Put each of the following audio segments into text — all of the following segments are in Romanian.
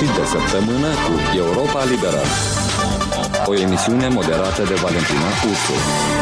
sfârșit de săptămână cu Europa Liberă. O emisiune moderată de Valentina Ursu.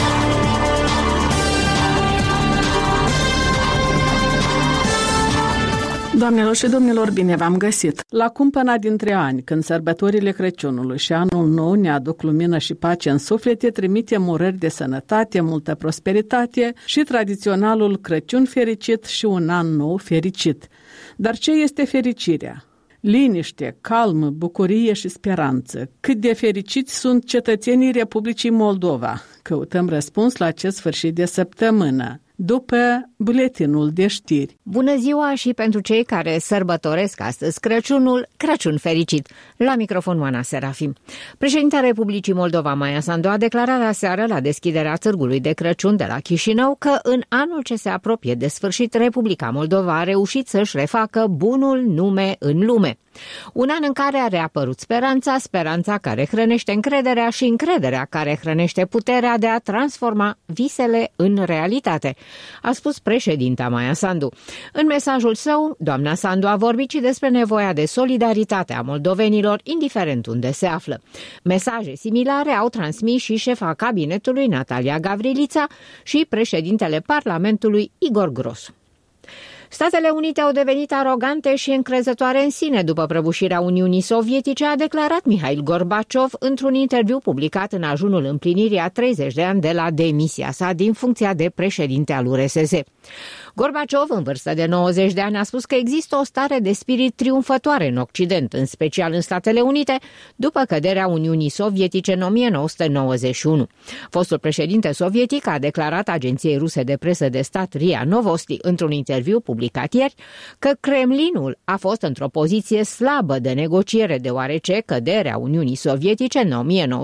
Doamnelor și domnilor, bine v-am găsit! La cumpăna dintre ani, când sărbătorile Crăciunului și anul nou ne aduc lumină și pace în suflete, trimitem urări de sănătate, multă prosperitate și tradiționalul Crăciun fericit și un an nou fericit. Dar ce este fericirea? Liniște, calm, bucurie și speranță. Cât de fericiți sunt cetățenii Republicii Moldova? Căutăm răspuns la acest sfârșit de săptămână, după buletinul de știri. Bună ziua și pentru cei care sărbătoresc astăzi Crăciunul, Crăciun fericit! La microfon Oana Serafim. Președinta Republicii Moldova, Maia Sandu, a declarat aseară la deschiderea târgului de Crăciun de la Chișinău că în anul ce se apropie de sfârșit, Republica Moldova a reușit să-și refacă bunul nume în lume. Un an în care a reapărut speranța, speranța care hrănește încrederea și încrederea care hrănește puterea de a transforma visele în realitate, a spus președinta Maia Sandu. În mesajul său, doamna Sandu a vorbit și despre nevoia de solidaritate a moldovenilor, indiferent unde se află. Mesaje similare au transmis și șefa cabinetului Natalia Gavrilița și președintele Parlamentului Igor Grosu. Statele Unite au devenit arogante și încrezătoare în sine după prăbușirea Uniunii Sovietice, a declarat Mihail Gorbaciov într-un interviu publicat în ajunul împlinirii a 30 de ani de la demisia sa din funcția de președinte al URSS. Gorbaciov, în vârstă de 90 de ani, a spus că există o stare de spirit triumfătoare în Occident, în special în Statele Unite, după căderea Uniunii Sovietice în 1991. Fostul președinte sovietic a declarat agenției ruse de presă de stat RIA Novosti, într-un interviu publicat ieri, că Kremlinul a fost într-o poziție slabă de negociere, deoarece căderea Uniunii Sovietice în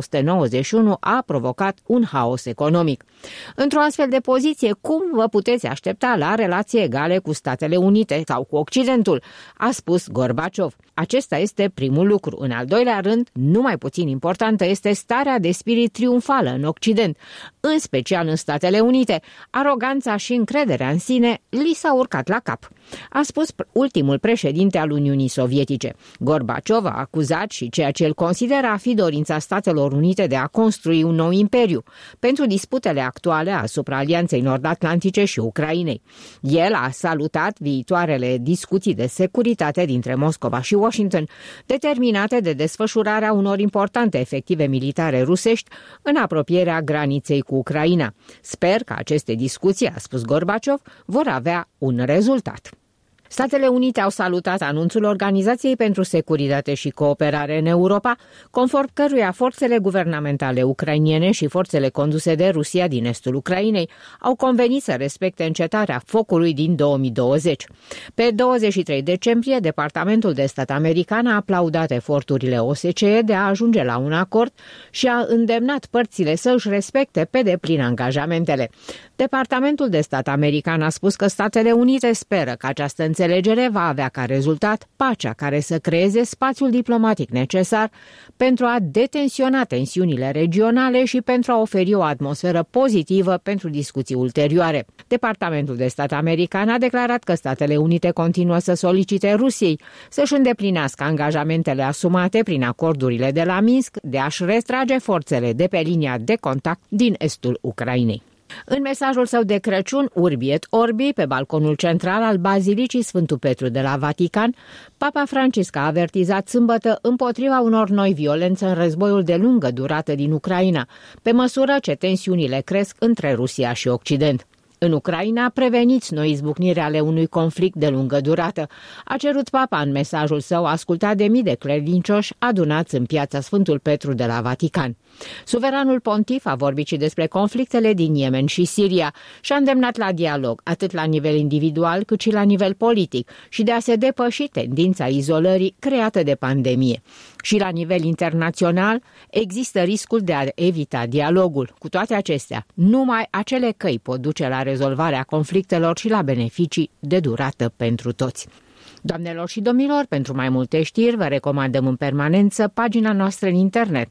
1991 a provocat un haos economic. Într-o astfel de poziție, cum vă puteți aștepta la relații egale cu Statele Unite sau cu Occidentul, a spus Gorbaciov. Acesta este primul lucru. În al doilea rând, nu mai puțin importantă, este starea de spirit triumfală în Occident, în special în Statele Unite. Aroganța și încrederea în sine li s-a urcat la cap, a spus ultimul președinte al Uniunii Sovietice. Gorbaciov a acuzat și ceea ce el consideră a fi dorința Statelor Unite de a construi un nou imperiu pentru disputele actuale asupra Alianței Nord-Atlantice și Ucrainei. El a salutat viitoarele discuții de securitate dintre Moscova și Washington, determinate de desfășurarea unor importante efective militare rusești în apropierea graniței cu Ucraina. Sper că aceste discuții, a spus Gorbaciov, vor avea un rezultat. Statele Unite au salutat anunțul Organizației pentru Securitate și Cooperare în Europa, conform căruia forțele guvernamentale ucrainene și forțele conduse de Rusia din estul Ucrainei au convenit să respecte încetarea focului din 2020. Pe 23 decembrie, Departamentul de Stat american a aplaudat eforturile OSCE de a ajunge la un acord și a îndemnat părțile să își respecte pe deplin angajamentele. Departamentul de Stat american a spus că Statele Unite speră că această înțelegere va avea ca rezultat pacea care să creeze spațiul diplomatic necesar pentru a detensiona tensiunile regionale și pentru a oferi o atmosferă pozitivă pentru discuții ulterioare. Departamentul de Stat american a declarat că Statele Unite continuă să solicite Rusiei să-și îndeplinească angajamentele asumate prin acordurile de la Minsk de a-și retrage forțele de pe linia de contact din estul Ucrainei. În mesajul său de Crăciun, Urbi et Orbi, pe balconul central al Bazilicii Sfântul Petru de la Vatican, Papa Francisc a avertizat sâmbătă împotriva unor noi violențe în războiul de lungă durată din Ucraina, pe măsură ce tensiunile cresc între Rusia și Occident. În Ucraina, preveniți noi izbucniri ale unui conflict de lungă durată, a cerut Papa în mesajul său ascultat de mii de credincioși adunați în piața Sfântul Petru de la Vatican. Suveranul pontif a vorbit și despre conflictele din Yemen și Siria și a îndemnat la dialog, atât la nivel individual cât și la nivel politic, și de a se depăși tendința izolării creată de pandemie. Și la nivel internațional există riscul de a evita dialogul. Cu toate acestea, numai acele căi pot duce la rezolvarea conflictelor și la beneficii de durată pentru toți. Doamnelor și domnilor, pentru mai multe știri vă recomandăm în permanență pagina noastră în internet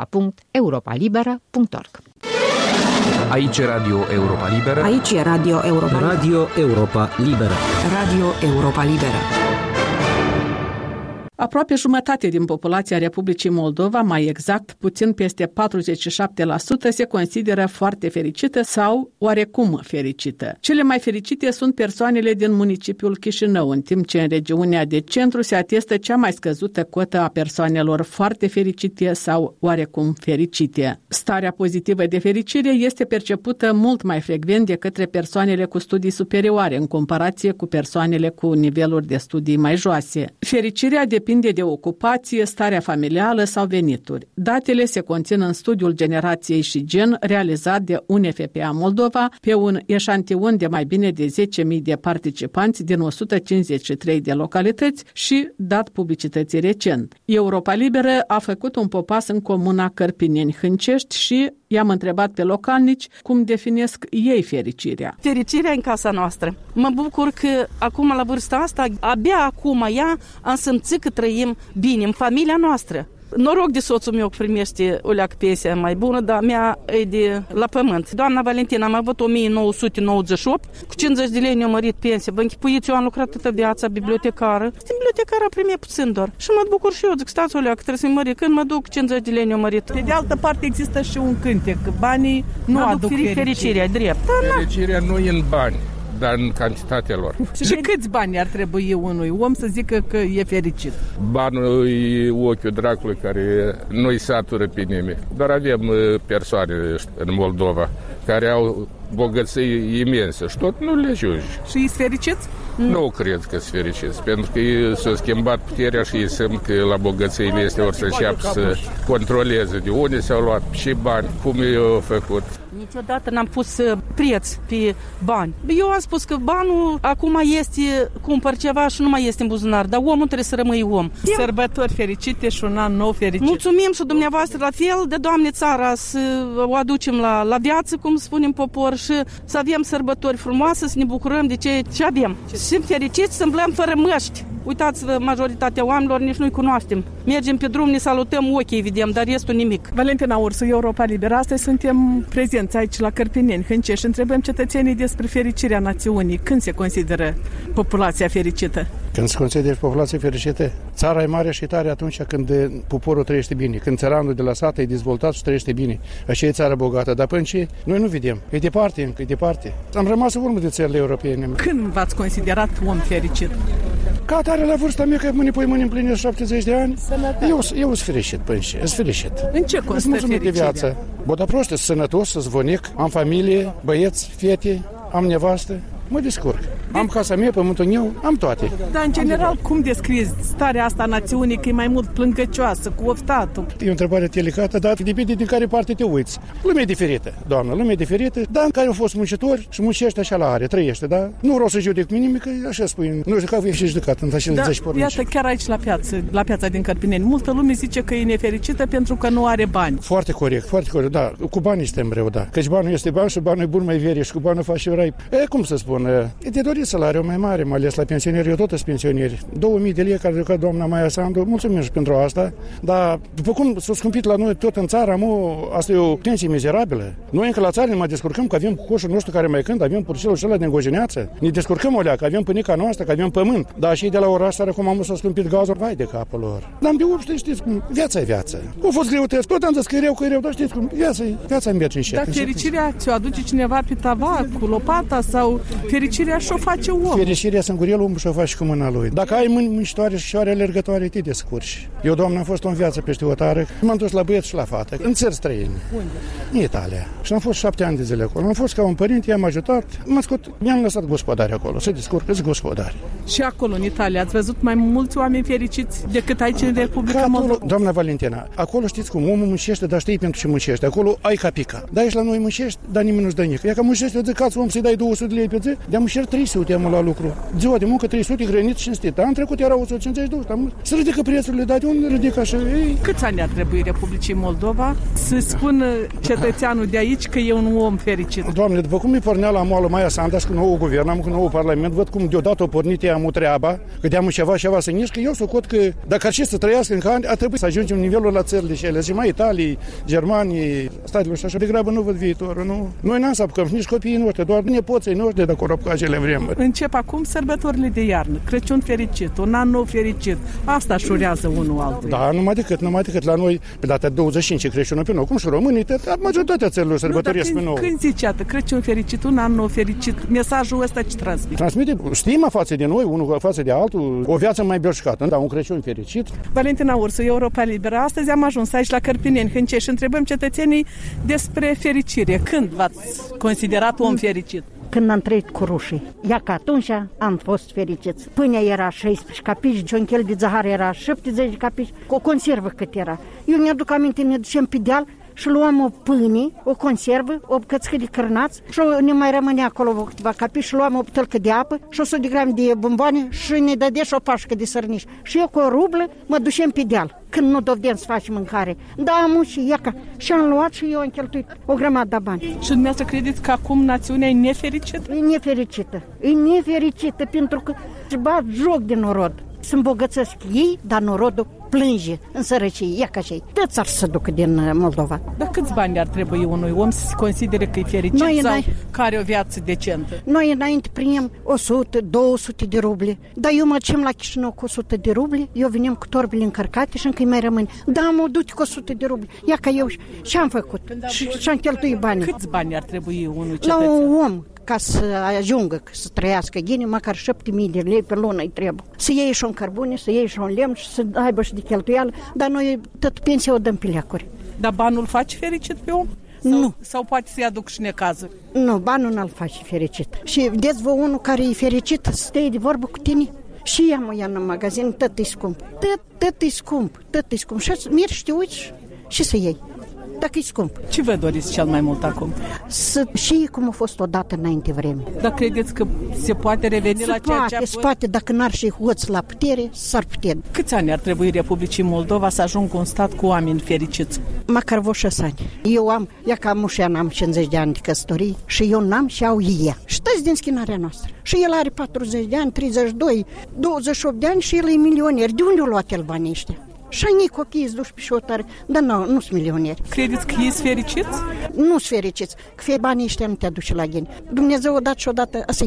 moldova.europalibera.org. Aici e Radio Europa Liberă. Aici e Radio Europa Liberă. Radio Europa Liberă. Radio Europa Liberă. Aproape jumătate din populația Republicii Moldova, mai exact, puțin peste 47%, se consideră foarte fericită sau oarecum fericită. Cele mai fericite sunt persoanele din municipiul Chișinău, în timp ce în regiunea de centru se atestă cea mai scăzută cotă a persoanelor foarte fericite sau oarecum fericite. Starea pozitivă de fericire este percepută mult mai frecvent de către persoanele cu studii superioare în comparație cu persoanele cu niveluri de studii mai joase. Fericirea depinde de ocupație, starea familială sau venituri. Datele se conțin în studiul Generației și Gen realizat de UNFPA Moldova pe un eșantion de mai bine de 10.000 de participanți din 153 de localități și dat publicității recent. Europa Liberă a făcut un popas în comuna Cărpineni-Hâncești și i-am întrebat pe localnici cum definesc ei fericirea. Fericirea în casa noastră. Mă bucur că acum, la vârsta asta, abia acum am simțit că trăim bine în familia noastră. Noroc de soțul meu primește o leacă pensia mai bună, dar mea e de la pământ. Doamna Valentina, am avut 1998, cu 50 de lei ne-a mărit pensia. Vă închipuiți, eu am lucrat toată viața bibliotecară. Bibliotecară a primit puțin doar. Și mă bucur și eu, zic, stați o leacă, trebuie să-i mări. Când mă duc, 50 de lei ne-a mărit. De altă parte există și un cântec, banii nu aduc fericirea, drept. Fericirea nu e în bani, dar în cantitatea lor. Și câți bani ar trebui unui om să zică că e fericit? Banul e ochiul dracului care nu-i satură pe nimeni. Doar avem persoane în Moldova care au bogății imense și tot nu le ajunge. Și ești fericiți? Nu cred că sunt fericiți, pentru că s-a schimbat puterea și îi semn că la bogățiile este ori să înceapă să controleze de unde s-au luat și bani, cum i-au făcut. Niciodată n-am pus preț pe bani. Eu am spus că banul acum este, cumpăr ceva și nu mai este în buzunar, dar omul trebuie să rămâi om. Sărbători fericite și un an nou fericit. Mulțumim și dumneavoastră la fel, de Doamne țara să o aducem la viață, cum spunem popor, și să avem sărbători frumoase, să ne bucurăm de ce avem. Și fericiți să îmblăm fără măști. Uitați-vă, majoritatea oamenilor nici nu-i cunoaștem. Mergem pe drum, ne salutăm, ochii vedem, dar restul nimic. Valentina Ursu, Europa Liberă, astăzi suntem prezenți aici la Cărpineni, Hâncești și întrebăm cetățenii despre fericirea națiunii. Când se consideră populația fericită? Când se consideră populația fericită? Țara e mare și tare atunci când poporul trăiește bine, când țăranul de la sat e dezvoltat și trăiește bine. Așa e țara bogată, dar până ce noi nu vedem. E departe încă, e departe. Am rămas în urmă de țările europene. Când v-ați considerat om fericit? Ca atare la vârsta mea, că mâine împlinesc 70 de ani, eu sunt fericit, până ce, sunt fericit. În ce constă fericirea? De viață. Bă, dar prost, sunt sănătos, sunt zvonic, am familie, băieți, fete, am nevastă. Mă descurc. Am casa mea, pământul meu, am toate. Dar, în general, cum descriezi starea asta a națiunii, că e mai mult plângăcioasă, cu oftatul? E o întrebare delicată, dar depinde din care parte te uiți. Lumea e diferită, doamnă, lumea e diferită, dar în care au fost muncitori și muncește așa la are, trăiește, da? Nu vreau să judec nimic, că așa spui, nu știu că vei fi judecat în așa de pornici. Iată, chiar aici la piața din Cărpineni, multă lume zice că e nefericită pentru că nu are bani. Foarte corect, da. Cu banii suntem rău, da. Căci banul este bani și banul e bun mai veri și cu banul faci și rai. Cum să spun? E de dorit salariul mai mare, mai ales la pensionieri, eu tot sunt pensionieri. 2000 de lei care ducă doamna Maia Sandu, mulțumim și pentru asta, dar după cum s-a scumpit la noi tot în țară, asta e o pensie mizerabilă. Noi încă la țară ne mai descurcăm că avem coșul nostru care mai cântă, avem purcelul ăla din Gojeneață, ne descurcăm o leacă, avem pânica noastră, că avem pământ, dar și de la oraș țară cum s-a scumpit gazul, vai de capul lor. Dar de obște, știți cum, viața e viață. Au fost greutăți, tot am zis că e rău, dar știți cum, viața merge încet. Dar fericirea ți-o aduce cineva pe tava cu lopata sau fericirea și-o face om? Fericirea singurel omul și-o face cu mâna lui. Dacă ai mâini muncitoare și șoare alergătoare, te descurci. Eu, doamnă, am fost în viață peste o tară, m-am dus la băieți și la fată, în țări străine. Unde? În Italia. Și am fost 7 ani de zile acolo. Am fost ca un părinte, i-am ajutat, mi-am lăsat gospodari acolo, să descurcă, sunt gospodari. Și acolo, în Italia, ați văzut mai mulți oameni fericiți decât aici în Republica Moldova? Doamna Valentina, acolo știți cum, omul muncește, dar știi pentru ce muncește. Acolo ai capica. Dar aici la noi muncești, dar nimeni nu-ți dă nici. Ia că muncește, eu zic, cați om să-i dai 200 de lei pe zi, de-am muncești 300 am la lucru. Ziua de muncă 300, hrănit și cinstit. Anul trecut era 152, să ridică prețurile, dar de unde ridică așa? Câți ani ar trebui Republicii Moldova să spună cetățeanul de aici că e un om fericit? Doamne, după cum îi pornea la moală Maia Sandas cu nou guvern, am cu nou parlament, văd cum deodată o pornit ea mu treaba, că de-am ceva să nici, că eu socot că dacă ar și să trăiască încă ani, ar trebui să ajungem nivelul la țările și ele, și mai Italii, Germanii, statele și așa, degrabă nu văd viitorul, nu. Noi n-am să apucăm, nici copiii noștri, doar nepoții noștri de acolo. aproape cu acele vremuri. Încep acum sărbătorile de iarnă. Crăciun fericit, un an nou fericit. Asta își urează unul altul. Da, numai decât la noi, pe data 25 Crăciunul pe nou, cum și românii, majoritatea țărilor sărbătoresc pe nou. Când zici atât, Crăciun fericit, un an nou fericit, mesajul ăsta ce transmite? Transmite stima față de noi, unul față de altul, o viață mai belșcată, da, un Crăciun fericit. Valentina Ursu, Europa Liberă. Astăzi am ajuns aici la Cărpineni, Hâncești, și întrebăm cetățenii despre fericire. Când v-ați considerat om fericit? Când am trăit cu rușii. Ia că atunci am fost fericiți. Pâinea era 16 capici, cionchel de zahăr era 70 capici, cu o conservă cât era. Eu mi-aduc aminte, ne ducem pe deal și luam o pâine, o conservă, o bucățică de cârnați și ne mai rămânea acolo câteva capici și luam o butelcă de apă și 100 de grame de bomboane și ne dădea și o pașcă de sărniș. Și eu cu o rublă mă ducem pe deal, când nu dovedem să facem mâncare. Da, muși, iaca. Și am luat și eu am cheltuit o grămadă de bani. Și dumneavoastră credeți că acum națiunea e nefericită? E nefericită. E nefericită pentru că își bat joc de norod. Se îmbogățesc ei, dar norodul plânge în sărăcie. Ia ca și toți ar să ducă din Moldova. Dar câți bani ar trebui unui om să se considere că e fericit sau că are o viață decentă? Noi înainte primim 100, 200 de ruble. Dar eu mă ducem la Chișinău cu 100 de ruble, eu venim cu torbele încărcate și încă îi mai rămâne. Da, mă duc cu 100 de ruble. Ia ca eu și am făcut. Și am cheltuit banii. Câți bani ar trebui unui cetățean? La un om, ca să ajungă, să trăiască ghine, măcar 7.000 de lei pe lună îi trebuie. Să iei și un cărbune, să iei și un lemn și să aibă și de cheltuială, dar noi tot pensia o dăm pe leacuri. Dar banul face fericit pe om? Nu. Sau poate să-i aduc și necazuri? Nu, banul nu-l face fericit. Și vedeți vă unul care e fericit, stă de vorbă cu tine? Și ea mă ia în magazin, tot e scump. Tot e scump. Și mergi și te uiți și să iei. Dacă e scump. Ce vă doriți cel mai mult acum? Să știi cum a fost odată înainte vreme. Dar credeți că se poate reveni la ceea ce a fost? Se poate, dacă n-ar și hoț la putere, s-ar putea. Câți ani ar trebui Republicii Moldova să ajungă un stat cu oameni fericiți? Măcar vreo 6 ani. Eu am, ia ca mușean, am 50 de ani de căsătorie și eu n-am și au ea. Și toți din schinarea noastră. Și el are 40 de ani, 32, 28 de ani și el e milioner. De unde o luat el banii ăștia? Și ai copiii îți duci pe șotare, dar nu sunt milionieri. Credeți că ei sunt fericiți? Nu sunt fericiți, că fie banii ăștia nu te aduce la ghini. Dumnezeu odată și odată să-i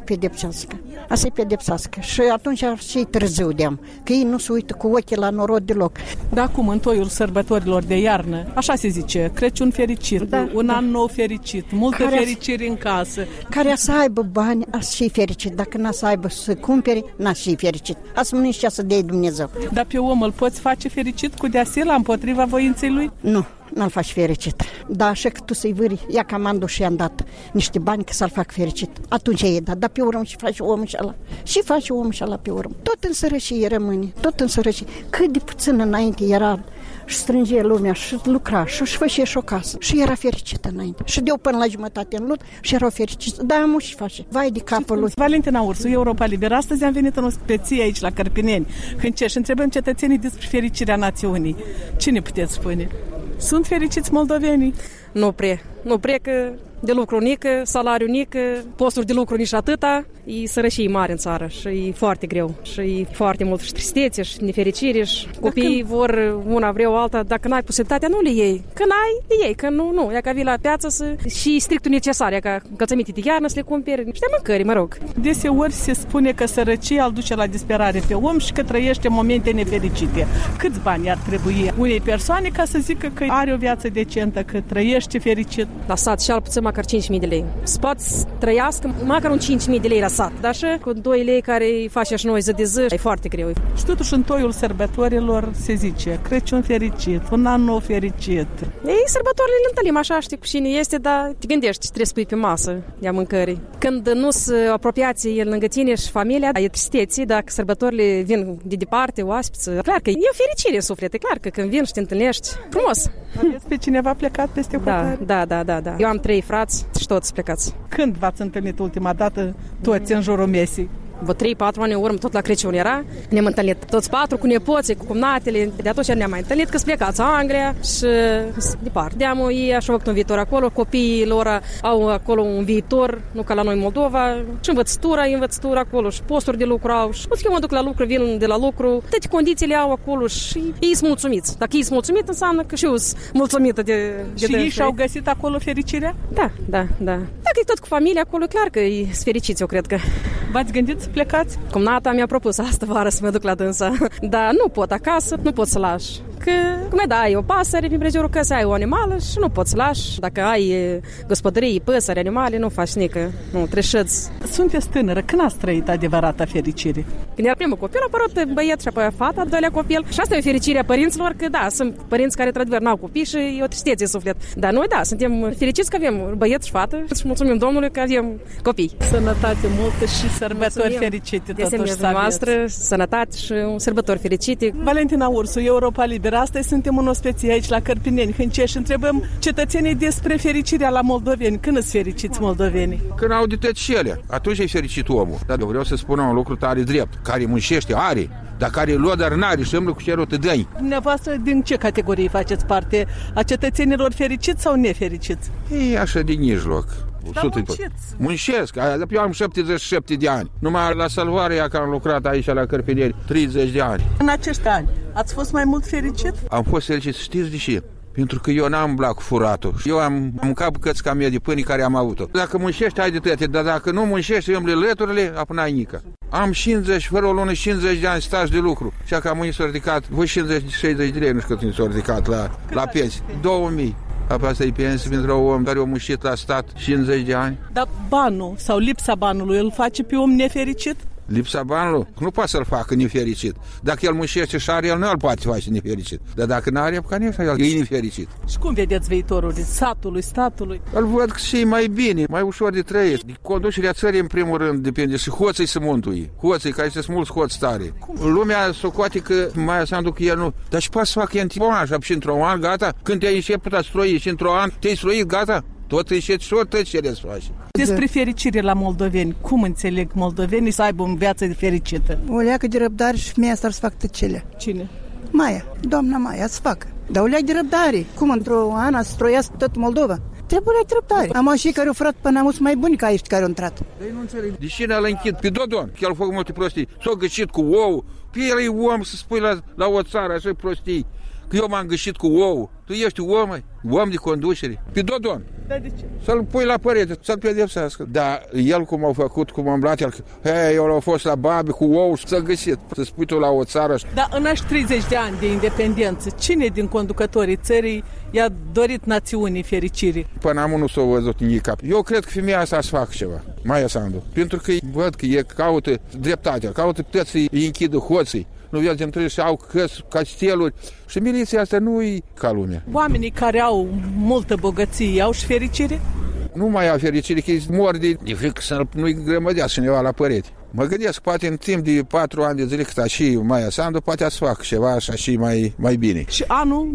pedepsească. Și atunci și târziu de-am, că ei nu se uită cu ochii la norod deloc. Da, acum în toiul sărbătorilor de iarnă, așa se zice, Crăciun fericit, un an nou fericit, multă fericire în casă. Care să aibă bani, a să fie fericit. Dacă n-a să aibă să cumpere, n-a să fie fericit. A să mănânci ce să dea Dumnezeu. Dar pe om îl poți face fericit cu deasila împotriva voinței lui? Nu, n-l faci fericit. Dar așa că tu să-i vâri, ia ca m-am dus și am dat niște bani că să-l fac fericit. Atunci e dat, dar pe urmă și face omul și ăla. Și face omul și ăla pe urmă. Tot în sărăcie rămâne, tot în sărăcie. Cât de puțin înainte era și strângea lumea și lucra și își făcea și o casă. Și era fericită înainte. Și de-o până la jumătate în lut și erau fericiți. Da, mă și face. Vai de capul lui. Valentina Ursu, Europa Liberă. Astăzi am venit în o speție aici la Cărpineni, Hâncești, și întrebăm cetățenii despre fericirea națiunii. Ce ne puteți spune? Sunt fericiți moldovenii? Nu prea că de lucru unic, salariu unic, posturi de lucru nici atâta, e sărășie mare în țară și e foarte greu și e foarte mult și tristețe și nefericire și copiii vor una vreau alta, dacă n-ai posibilitatea nu le iei, că n-ai, le iei, că nu, ia ca vii la piață și strictul necesar, ca încălțăminte de iarnă să le cumperi, niște mâncări, mă rog. Deseori se spune că sărăcia îl duce la disperare pe om și că trăiește momente nefericite. Câți bani ar trebui unei persoane ca să zică că are o viață decentă, că trăiește fericit? La sat și al puțin măcar 5.000 de lei. Se poate trăiască măcar un 5.000 de lei la sat, dar și cu 2 lei care îi face și noi zi de zi, e foarte greu. Și totuși în toiul sărbătorilor se zice Crăciun fericit, un an nou fericit. Ei, sărbătorile le întâlnim așa, știi cu cine este, dar te gândești ce trebuie să pui pe masă de mâncării. Când nu se apropiați el lângă tine și familia, e tristețe, dacă sărbătorile vin de departe, oaspeți, clar că e o fericire în suflet, e clar că când vin și te întâlnești, frumos. Aveți pe cineva plecat peste hotare? Da. Eu am 3 frați și toți plecați. Când v-ați întâlnit ultima dată toți în jurul mesei? vreo 3-4 ani în urmă, tot la Crăciun era. Ne-am întâlnit toți 4 cu nepoții, cu cumnatele. De atunci ne-am mai întâlnit că plecați în Anglia și departe. De-amu ei așa făcut un viitor acolo, copiii lor au acolo un viitor, nu ca la noi în Moldova, și învățătura acolo, și posturi de lucru au. Și eu mă duc la lucru, vin de la lucru, toate condițiile au acolo și ei sunt mulțumiți. Dacă ei sunt mulțumiți, înseamnă că și eu sunt mulțumită de și ei și-au găsit acolo fericirea? Da. Dacă e tot cu familia acolo, clar că e fericiți, eu cred că. V-ați gândit să plecați? Cumnata mi-a propus asta vară să mă duc la dânsa, dar nu pot acasă, nu pot să lași. Că, ai o pasăre prin prejurul căsii, ai o animală și nu poți să lași. Dacă ai gospodării, păsări, animale, nu faci nică, nu treșăți. Sunteți tânără, când ați trăit adevărata fericire? Când era primul copil, a apărut băiet și apoi fata, al doilea copil. Și asta e fericirea părinților, că da, sunt părinți care într-adevăr n-au copii și e o tristețe în suflet. Dar noi, da, suntem fericiți că avem băiet și fată și mulțumim Domnului că avem copii. Sănătate multă și sărbători fericite totuși să noastră, sănătate și sărbători fericite. Valentina Ursu, Europa Liberă. Astăzi suntem în ospecie aici la Cărpineni, Hâncești, și întrebăm cetățenii despre fericirea la moldoveni. Când îți fericiți moldovenii? Când au de tăcele, atunci e fericit omul. Dar eu vreau să spun un lucru tare drept. Care muncește, are, dar care lua, dar n-are și îmblă cu cerul te dă-i. Dumneavoastră, din ce categorii faceți parte? A cetățenilor fericiți sau nefericiți? E așa din mijloc. Dar Muncesc. Eu am 77 de ani. Numai la salvarea că am lucrat aici la Cărpineni 30 de ani. În acești ani ați fost mai mult fericit? Am fost fericit, știți de ce? Pentru că eu n-am blac furatul. Eu am mâncat bucăți ca mie de pâine care am avut-o. Dacă muncești, ai de toate, dar dacă nu muncești, îmbli lăturile, apoi n-ai nică. Am 50, fără o lună, 50 de ani staj de lucru. Și că mâine s-a ridicat, voi 50-60 de lei, nu știu cât s-a ridicat la pensie. 2000. Apoi asta e pensie pentru un om care a muncit la stat 50 de ani. Dar banul sau lipsa banului îl face pe om nefericit? Lipsa banului nu poate să-l facă nefericit. Dacă el muncește și are, el nu îl poate face nefericit. Dar dacă nu are, ca el e nefericit. Și cum vedeți viitorul satului, statului? Îl văd că și mai bine, mai ușor de trăit. De conducerea țării, în primul rând, depinde. Și hoții se mântui. Hoții, care sunt mulți hoți tare. Lumea socoate că mai să că el nu... Dar și poate să facă așa și într-un an, gata? Când te-ai început a stroi și într-un an, te-ai stroit, gata? Tot înșeti și o tăcere să faci. Despre fericire la moldoveni, cum înțeleg moldovenii să aibă o viață fericită? O leacă de răbdare și femeia asta să facă tăcele. Cine? Maia, doamna Maia, să facă. Dar o leacă de răbdare. Cum într-o an să stroiască tot Moldova? Trebuie de răbdare. Am și care au furat până am mai buni ca ăștia care au intrat. De cine l-a închid? Pe Dodon, că el a făcut multe prostii. S-a găsit cu ou. Pe el e om să spui la o țară așa prostii. Că eu m-am găsit cu ou. Tu ești om de conducere. Pe Dodon. Da, de ce? Să-l pui la părete, să-l pedepsească. Dar el cum au făcut, cum am luat el, eu l-au fost la babi cu ou și s-a găsit. Să spui tu la o țară. Dar în acești 30 de ani de independență, cine din conducătorii țării i-a dorit națiunii fericire? Până am nu s-a văzut nimic. Eu cred că femeia asta să facă ceva, Maia Sandu. Pentru că văd că e caută dreptatea, caută puteți să-i închidă hoții. Nu vedem, trebuie să au căsi, casteluri. Și miliția asta nu e ca lumea. Oamenii care au multă bogăție au și fericire? Nu mai au fericire, că îi mor de frică să nu-i grămădească cineva la părete. Mă gândesc, poate în timp de 4 ani de zile cât și Maia Sandu, poate să facă ceva așa și mai bine. Și anul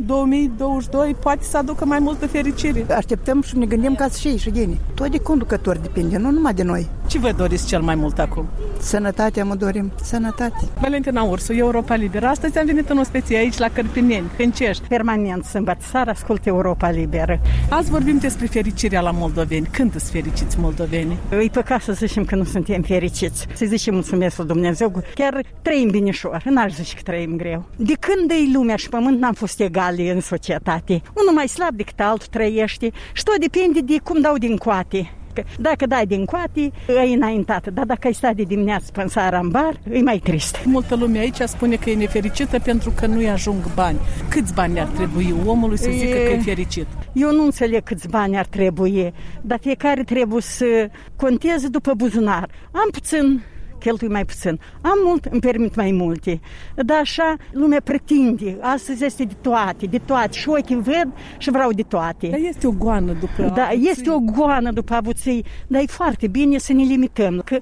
2022 poate să aducă mai multă fericire. Așteptăm și ne gândim ca și ei. Tot de conducători depinde, nu numai de noi. Ce vă doriți cel mai mult acum? Sănătatea mă dorim, sănătate. Valentina Ursu, Europa Liberă. Astăzi am venit în ospecie aici la Cărpineni, Hâncești. Permanent, sâmbătă seara, ascult Europa Liberă. Azi vorbim despre fericirea la moldoveni. Când îți fericiți moldovenii? E păcat să zicem că nu suntem fericiți. Să zicem mulțumesc lui Dumnezeu. Chiar trăim binișor, n-aș zice că trăim greu. De când e lumea și pământ n-am fost egali în societate. Unul mai slab decât altul trăiește și tot depinde de cum dau din coate. Dacă dai din coate, e înaintată, dar dacă ai stat de dimineață până seara în bar, e mai trist. Multă lume aici spune că e nefericită pentru că nu-i ajung bani. Câți bani ar trebui omului să zică că e fericit? Eu nu înțeleg câți bani ar trebui, dar fiecare trebuie să conteze după buzunar. Am puțin, cheltui mai puțin. Am mult, îmi permit mai multe. Dar așa lumea pretinde. Astăzi este de toate. Și ochii văd și vreau de toate. Dar este o goană după avuții. Da, este o goană după avuții. Dar e foarte bine să ne limităm. Că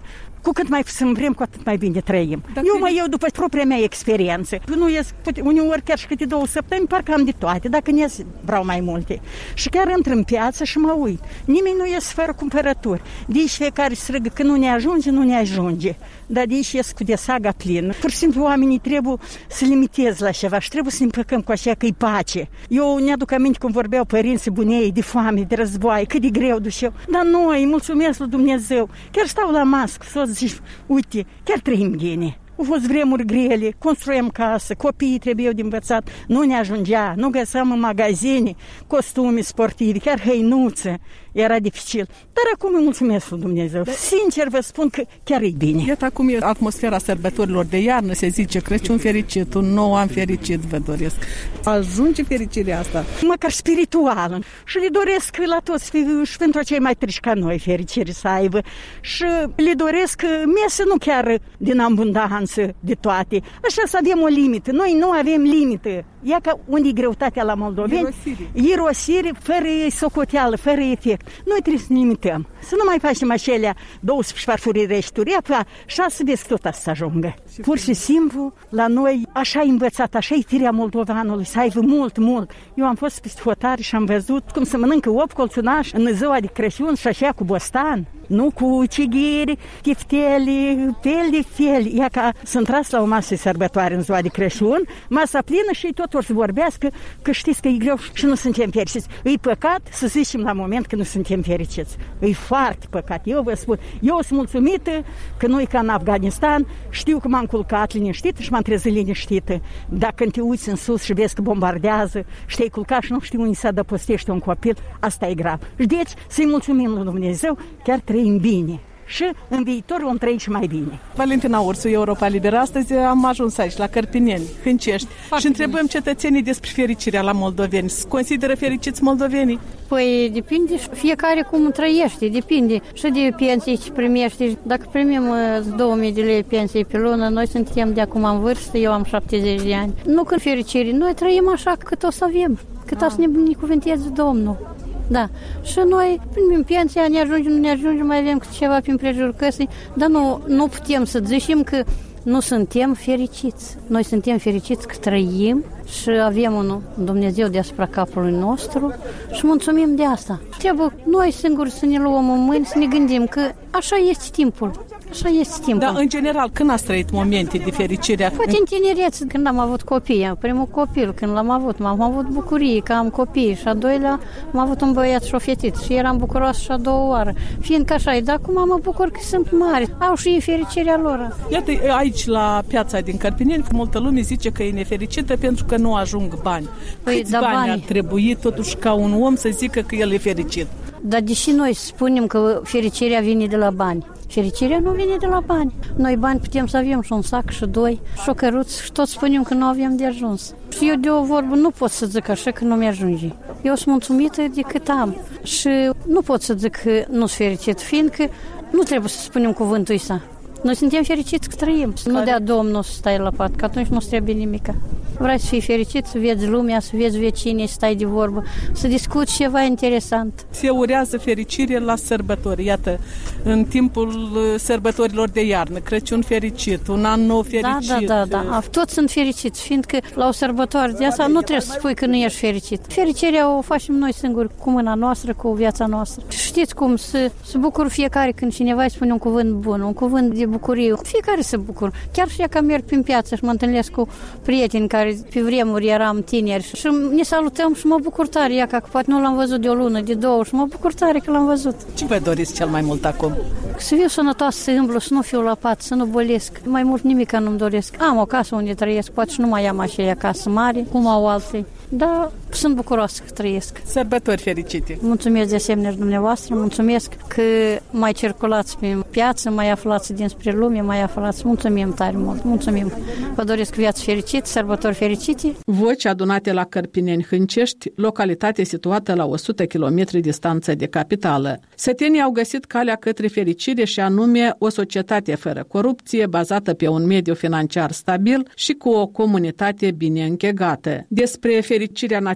cu cât mai vrem, cu atât mai bine trăim. Eu după propria mea experiență, nu ies, uneori chiar și câte 2 săptămâni, parcă am de toate, dacă nu ies, vreau mai multe. Și chiar intr în piață și mă uit. Nimeni nu ies fără cumpărături. Deci fiecare strigă că nu ne ajunge. Dar deci ies cu desaga plină. Pur și simplu oamenii trebuie să limiteze la ceva și trebuie să ne împăcăm cu așa că-i pace. Eu ne-aduc aminte cum vorbeau părinții bunei de foame, de război, cât de greu duceau. Dar noi, mulțumesc lui Dumnezeu, chiar stau la masă, să zic, uite, chiar trăim bine. Au fost vremuri grele, construim casă, copiii trebuiau de învățat, nu ne ajungea, nu găseam în magazine costume sportive, chiar hăinuțe, era dificil. Dar acum îi mulțumesc lui Dumnezeu. Sincer vă spun că chiar e bine. Iată acum e atmosfera sărbătorilor de iarnă, se zice Crăciun fericit, un nou an fericit vă doresc. Ajunge fericirea asta? Măcar spirituală. Și le doresc la toți și pentru cei mai triști ca noi fericire să aibă. Și le doresc mese nu chiar din abundanță de toate. Așa să avem o limită. Noi nu avem limită. Ia ca unde e greutatea la moldoveni? Irosire, fără socoteală, fără efect. Noi trebuie să ne limităm. Să nu mai facem acelea 12 farfurii reșturi. Ia 6 vezi tot asta să ajungă. Pur și simplu, la noi, așa e învățat, așa e firea moldovanului, să aibă mult. Eu am fost pe hotare și am văzut cum se mănâncă 8 colțunași în ziua de Crăciun și așa cu bostan. Nu cu cighiri, tifteli, fel de fel. Ia ca să intrați la o masă sărbătoare în ziua de Crăciun, masa plină și tot or să vorbească că știți că e greu și nu suntem fericiți. E păcat să zicem la moment că nu suntem fericiți. E foarte păcat. Eu vă spun, eu sunt mulțumită că nu e ca în Afganistan, știu că m-am culcat liniștită și m-am trezit liniștită. Dacă când te uiți în sus și vezi că bombardează și te-ai culcat și nu știu unde să adăpostești un copil, asta e grav. Și deci să-i mulțumim lui Dumnezeu, chiar trăim bine. Și în viitor vom trăi și mai bine. Valentina Ursu, Europa Liberă. Astăzi am ajuns aici, la Cărpineni, Hâncești, și întrebăm cetățenii despre fericirea la moldoveni. Consideră fericiți moldovenii? Păi depinde fiecare cum trăiește, depinde și de pensii ce primești. Dacă primim 2000 de lei pensii pe lună, noi suntem de acum în vârstă, eu am 70 de ani. Nu când fericire, noi trăim așa cât o să avem, cât o să ne binecuvânteze Domnul. Da, și noi primim pensia, nu ne ajungem, mai avem ceva prin prejurul căsii, dar nu putem să zicem că nu suntem fericiți. Noi suntem fericiți că trăim și avem un Dumnezeu deasupra capului nostru și mulțumim de asta. Trebuie noi singuri să ne luăm în mâini, să ne gândim că așa este timpul. Așa este timpul. Dar, în general, când ați trăit momente de fericire? Poate în tinerețe, când am avut copii, primul copil, când l-am avut bucurie că am copii și a doilea am avut un băiat și o fetiță și eram bucuroasă și a doua oară. Fiindcă așa e, dar acum mă bucur că sunt mari, au și fericirea lor. Iată, aici, la piața din Cărpineni, multă lume zice că e nefericită pentru că nu ajung bani. Câți bani ar trebui, totuși, ca un om să zică că el e fericit? Dar deși noi spunem că fericirea vine de la bani, fericirea nu vine de la bani. Noi bani putem să avem și un sac și 2 și o căruță și tot spunem că nu avem de ajuns. Și eu de o vorbă nu pot să zic așa că nu mi-ajunge. Eu sunt mulțumită de cât am și nu pot să zic că nu sunt fericit, fiindcă nu trebuie să spunem cuvântul ăsta. Noi suntem fericiți că trăim. Nu dea Domnul să stai la pat, că atunci nu trebuie nimic. Vrei să fii fericit, să vezi lumea, să vezi vecinii, să stai de vorbă, să discuți ceva interesant. Se urează fericire la sărbători. Iată, în timpul sărbătorilor de iarnă, Crăciun fericit, un an nou fericit. Da. Toți sunt fericiți, fiindcă la o sărbătoare de asta nu trebuie să spui că nu ești fericit. Fericirea o facem noi singuri, cu mâna noastră, cu viața noastră. Știți cum, să bucură fiecare când cineva îi spune un cuvânt bun, un cuvânt de bucurie. Fiecare se bucură. Chiar și că merg prin piață și mă întâlnesc cu prieteni care pe vremuri eram tineri și ne salutăm și mă bucur tare, că poate nu l-am văzut de o lună, de 2 și mă bucur tare că l-am văzut. Ce vă doriți cel mai mult acum? Să fiu sănătoasă, să îmblu, să nu fiu la pat, să nu bolesc. Mai mult nimic nu-mi doresc. Am o casă unde trăiesc, poate și nu mai am așa casă mare, cum au alții. Dar sunt bucuroasă că trăiesc. Sărbători fericite! Mulțumesc de asemenea dumneavoastră, mulțumesc că mai circulați pe piață, mai aflați dinspre lume, mai aflați. Mulțumim tare mult, mulțumim. Vă doresc viață fericită, sărbători fericite. Voci adunate la Cărpineni Hâncești, localitate situată la 100 km distanță de capitală. Sătenii au găsit calea către fericire și anume o societate fără corupție, bazată pe un mediu financiar stabil și cu o comunitate bine închegată. Despre fericirea națională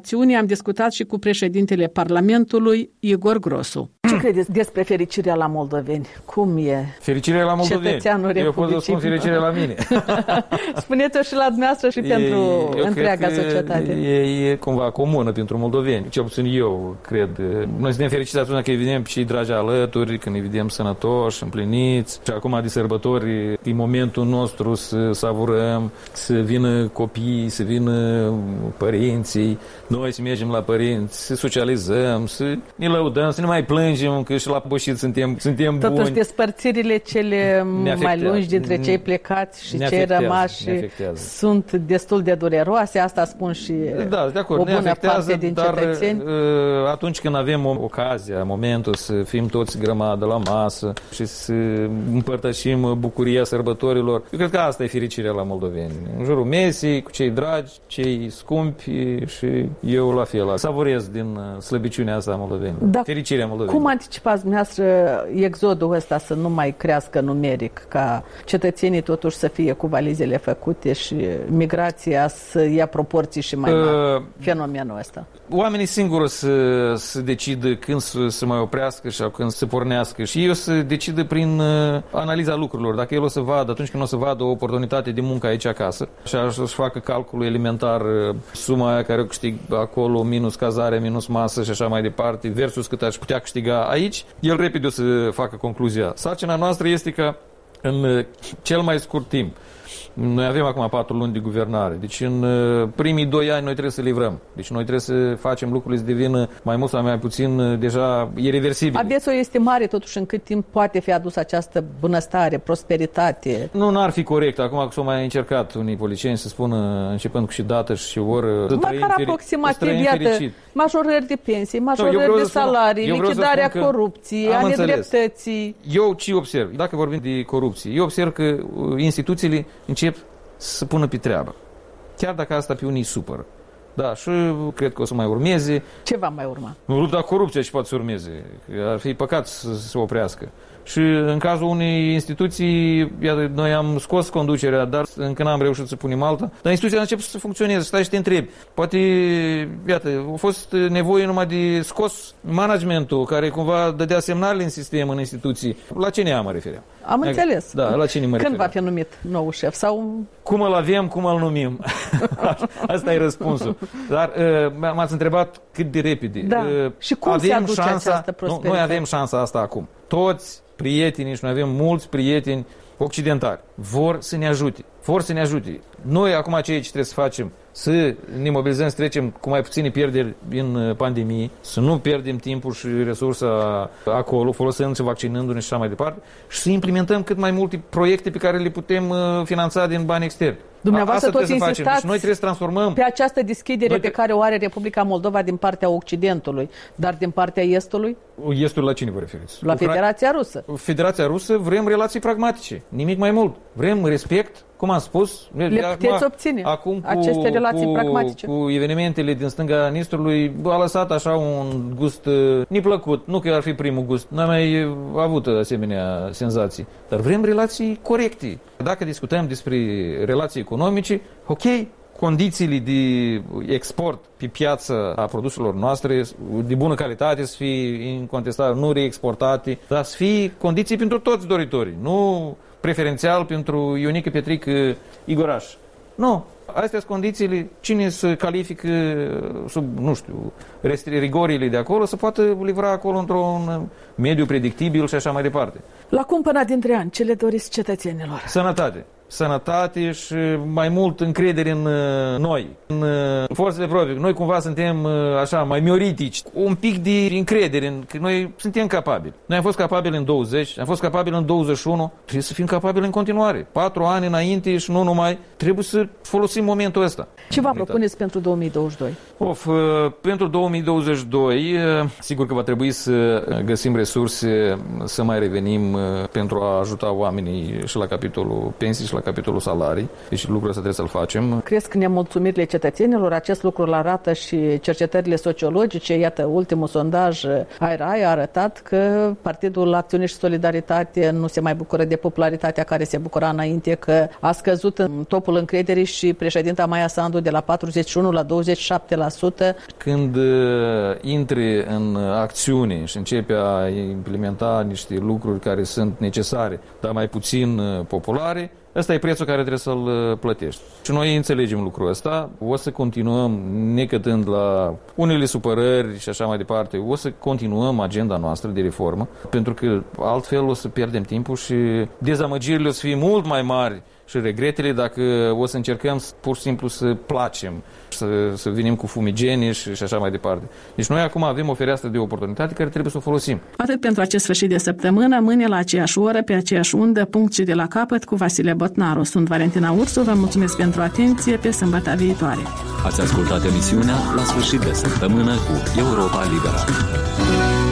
emisiunii am discutat și cu președintele Parlamentului, Igor Grosu. Ce credeți despre fericirea la moldoveni? Cum e? Fericirea la moldoveni? Eu pot să spun fericirea la mine. Spuneți-o și la dumneavoastră și pentru întreaga societate. E cumva comună pentru moldoveni. Cel puțin eu cred. Noi suntem fericiți atunci când îi vedem și dragi alături, când îi vedem sănătoși, împliniți. Și acum de sărbători e momentul nostru să savurăm, să vină copiii, să vină părinții, noi să mergem la părinți, să socializăm, să ne lăudăm, să ne mai plângem, că și la pășit suntem buni. Totuși despărțirile cele mai lungi dintre cei plecați și cei rămași sunt destul de dureroase, asta spun și de acord, o bună parte din cetățeni. Atunci când avem ocazia, momentul să fim toți grămadă la masă și să împărtășim bucuria sărbătorilor, eu cred că asta e fericirea la moldoveni. În jurul mesei, cu cei dragi, cei scumpi și eu la fel. Savurez din slăbiciunea asta a moldoveni. Fericirea moldoveni. Cum anticipați dumneavoastră exodul ăsta să nu mai crească numeric, ca cetățenii totuși să fie cu valizele făcute și migrația să ia proporții și mai mari, fenomenul ăsta? Oamenii singuri să decidă când să mai oprească și când să pornească și eu să decidă prin analiza lucrurilor. Dacă el o să vadă, atunci când o să vadă o oportunitate de muncă aici acasă și să-și facă calculul elementar, suma aia care o câștig acolo, minus cazare, minus masă și așa mai departe, versus cât aș putea câștiga aici, el repede o să facă concluzia. Sarcina noastră este că în cel mai scurt timp, noi avem acum 4 luni de guvernare, deci în primii 2 ani noi trebuie să livrăm. Deci noi trebuie să facem lucrurile să devină mai mult sau mai puțin deja irreversibile. Aveți o estimare totuși în cât timp poate fi adusă această bunăstare, prosperitate? Nu, n-ar fi corect. Acum s-au mai încercat unii politicieni să spună, începând cu și dată și oră, măcar aproximativ, iată, majorări de pensii, majorări de salarii, lichidarea corupției, a nedreptății. Eu ce observ? Dacă vorbim de corupție, eu observ că instituțiile încep să pună pe treabă. Chiar dacă asta pe unii supără. Da, și cred că o să mai urmeze. Ce va mai urma? Lupta corupției și poate să urmeze. Ar fi păcat să se oprească. Și în cazul unei instituții, iată, noi am scos conducerea, dar încă n-am reușit să punem alta, dar instituția a început să funcționeze, stai și te întrebi. Poate, iată, a fost nevoie numai de scos managementul care cumva dădea semnale în sistem, în instituții. La cine mă refeream? Am înțeles. Da, la cine mă refeream? Când va fi numit nou șef? Sau... Cum îl avem, cum îl numim? Asta e răspunsul. Dar m-ați întrebat cât de repede. Da. Și cum se aduce această prosperitate? Noi avem șansa asta acum. Toți prietenii, și noi avem mulți prieteni occidentali, vor să ne ajute. Noi acum ceea ce trebuie să facem, să ne mobilizăm, să trecem cu mai puține pierderi în pandemie, să nu pierdem timpul și resursa acolo, folosind și vaccinându-ne și așa mai departe, și să implementăm cât mai multe proiecte pe care le putem finanța din bani externi. Dumneavoastră toți insistați deci noi trebuie să transformăm pe această deschidere pe care o are Republica Moldova din partea Occidentului, dar din partea Estului? Estul la cine vă referiți? La Federația Rusă. Federația Rusă vrem relații pragmatice, nimic mai mult. Vrem respect, cum am spus. Le puteți obține acum aceste relații pragmatice. Cu evenimentele din stânga Nistrului a lăsat așa un gust neplăcut. Nu că ar fi primul gust. N-am mai avut asemenea senzații. Dar vrem relații corecte. Dacă discutăm despre relații economice, ok, condițiile de export pe piață a produselor noastre de bună calitate să fie incontestabil, nu reexportate, dar să fie condiții pentru toți doritorii, nu preferențial pentru Ionică Petrică Igoraș. Nu. Astea sunt condițiile, cine se califică sub, nu știu, rigorile de acolo, să poată livra acolo într-un mediu predictibil și așa mai departe. La cumpăna dintre ani, ce le doriți cetățenilor? Sănătate și mai mult încredere în noi, în forțele proprii. Noi cumva suntem așa mai mioritici, un pic de încredere că noi suntem capabili. Noi am fost capabili în 20, am fost capabili în 21, trebuie să fim capabili în continuare. 4 ani înainte și nu numai, trebuie să folosim momentul ăsta. Ce vă propuneți pentru 2022? Pentru 2022, sigur că va trebui să găsim resurse să mai revenim pentru a ajuta oamenii și la capitolul pensii și la la capitolul salarii, deci lucrul ăsta trebuie să-l facem. Cresc nemulțumirile cetățenilor, acest lucru îl arată și cercetările sociologice. Iată, ultimul sondaj AIRAI a arătat că Partidul Acțiune și Solidaritate nu se mai bucură de popularitatea care se bucura înainte, că a scăzut în topul încrederii și președinta Maia Sandu de la 41 la 27%. Când intri în acțiune și începi a implementa niște lucruri care sunt necesare, dar mai puțin populare, ăsta e prețul care trebuie să-l plătești. Și noi înțelegem lucrul ăsta, o să continuăm necătând la unele supărări și așa mai departe, o să continuăm agenda noastră de reformă, pentru că altfel o să pierdem timpul și dezamăgirile o să fie mult mai mari și regretele dacă o să încercăm pur și simplu să placem, să venim cu fumigene și așa mai departe. Deci noi acum avem o fereastră de oportunitate care trebuie să o folosim. Atât pentru acest sfârșit de săptămână, mâine la aceeași oră, pe aceeași undă, punct și de la capăt cu Vasile Botnaru. Sunt Valentina Ursu, vă mulțumesc pentru atenție, pe sâmbătă viitoare. Ați ascultat emisiunea La sfârșit de săptămână cu Europa Liberă.